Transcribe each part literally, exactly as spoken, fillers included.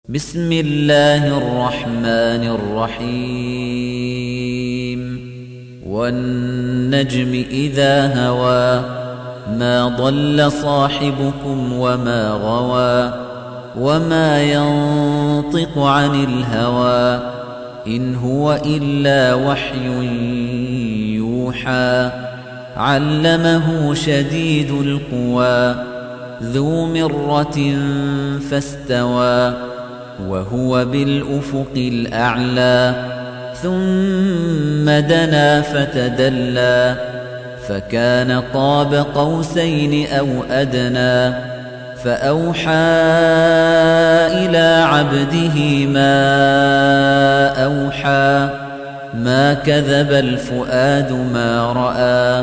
بسم الله الرحمن الرحيم والنجم إذا هوى ما ضل صاحبكم وما غوى وما ينطق عن الهوى إن هو إلا وحي يوحى علمه شديد القوى ذو مرة فاستوى وهو بالأفق الأعلى ثم دنا فتدلى فكان قاب قوسين أو أدنى فأوحى إلى عبده ما أوحى ما كذب الفؤاد ما رأى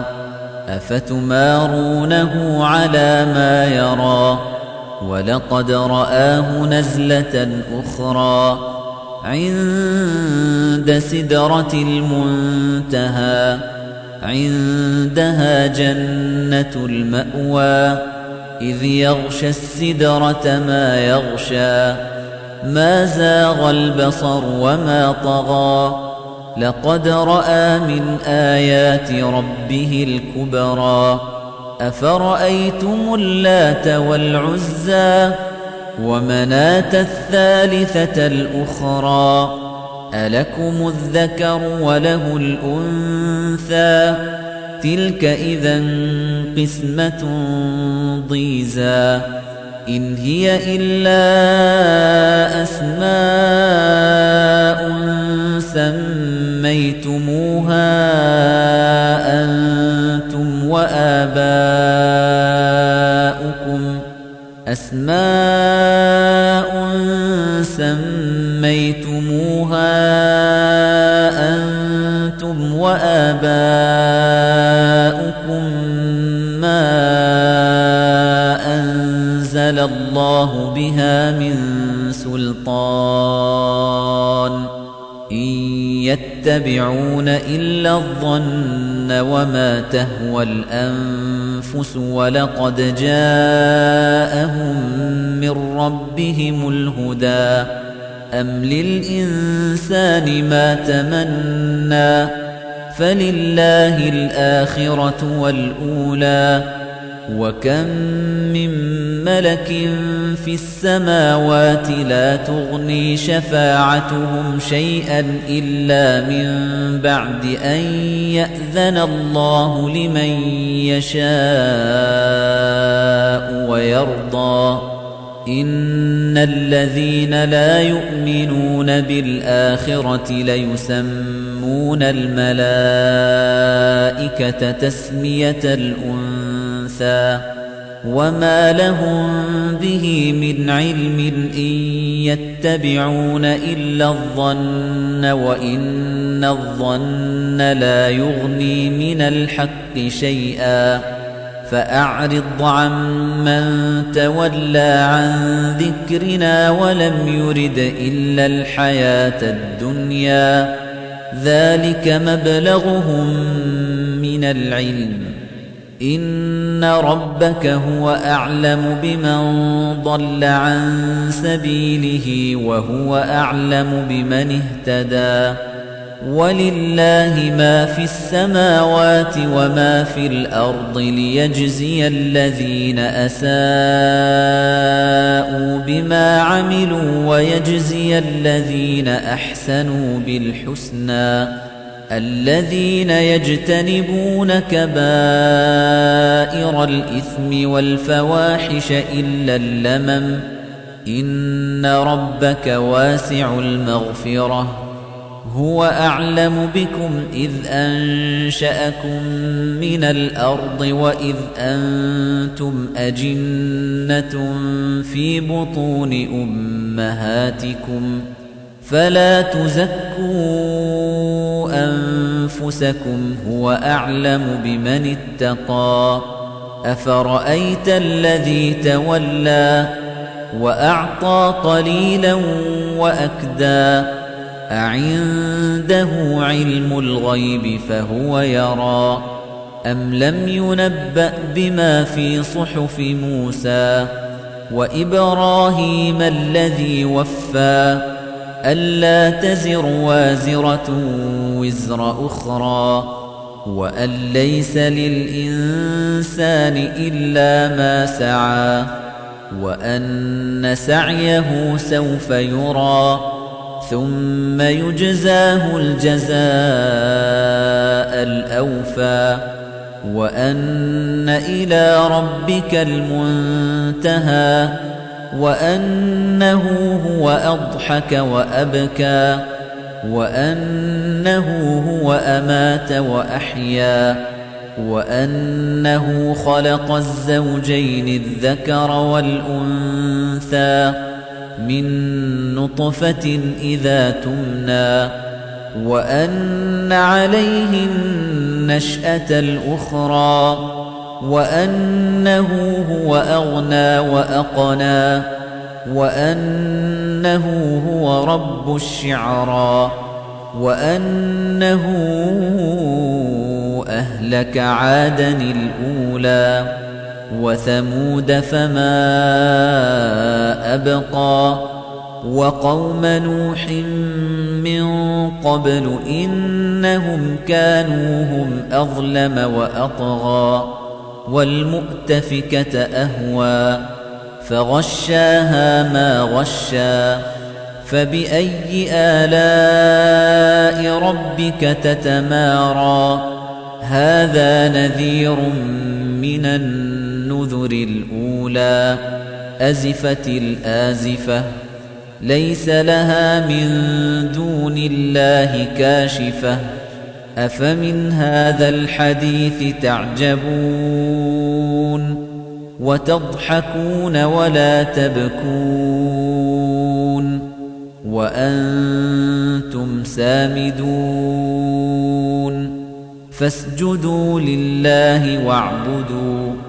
أفتمارونه على ما يرى ولقد رآه نزلة أخرى عند سدرة المنتهى عندها جنة المأوى إذ يغشى السدرة ما يغشى ما زاغ البصر وما طغى لقد رأى من آيات ربه الكبرى أفرأيتم اللات والعزى ومناة الثالثة الأخرى ألكم الذكر وله الأنثى تلك إذا قسمة ضيزى إن هي إلا أسماء سميتموها أنتم وآباؤكم أسماء سميتموها أنتم وآباؤكم ما أنزل الله بها من سلطان إن يتبعون إلا الظن وما تهوى الأنفس ولقد جاءهم من ربهم الهدى أم للإنسان ما تمنى فلله الآخرة والأولى وكم من ملك في السماوات لا تغني شفاعتهم شيئا إلا من بعد أن يأذن الله لمن يشاء ويرضى إن الذين لا يؤمنون بالآخرة ليسمون الملائكة تسمية الأنثى وما لهم به من علم إن يتبعون إلا الظن وإن الظن لا يغني من الحق شيئا فأعرض عمن تولى عن ذكرنا ولم يرد إلا الحياة الدنيا ذلك مبلغهم من العلم إن ربك هو أعلم بمن ضل عن سبيله وهو أعلم بمن اهتدى ولله ما في السماوات وما في الأرض ليجزي الذين أساءوا بما عملوا ويجزي الذين أحسنوا بالحسنى الذين يجتنبون كبائر الإثم والفواحش إلا اللمم إن ربك واسع المغفرة هو أعلم بكم إذ أنشأكم من الأرض وإذ أنتم أجنة في بطون أمهاتكم فلا تزكوا أنفسكم هو أعلم بمن اتقى أفرأيت الذي تولى وأعطى قليلا وأكدى أعنده علم الغيب فهو يرى أم لم ينبأ بما في صحف موسى وإبراهيم الذي وفى ألا تزر وازرة وزر أخرى وأن ليس للإنسان إلا ما سعى وأن سعيه سوف يرى ثم يجزاه الجزاء الأوفى وأن إلى ربك المنتهى وأنه هو أضحك وأبكى وأنه هو أمات وأحيا وأنه خلق الزوجين الذكر والأنثى من نطفة إذا تمنى وأن عليه النشأة الأخرى وأنه هو أغنى وأقنى وأنه هو رب الشعرى وأنه أهلك عادًا الأولى وثمود فما أبقى وقوم نوح من قبل إنهم كانوا هم أظلم وأطغى والمؤتفكة أهوى فغشاها ما غشى فبأي آلاء ربك تتمارى هذا نذير من النذر الأولى أزفت الآزفة ليس لها من دون الله كاشفة أفمن هذا الحديث تعجبون وتضحكون ولا تبكون وأنتم سامدون فاسجدوا لله واعبدوا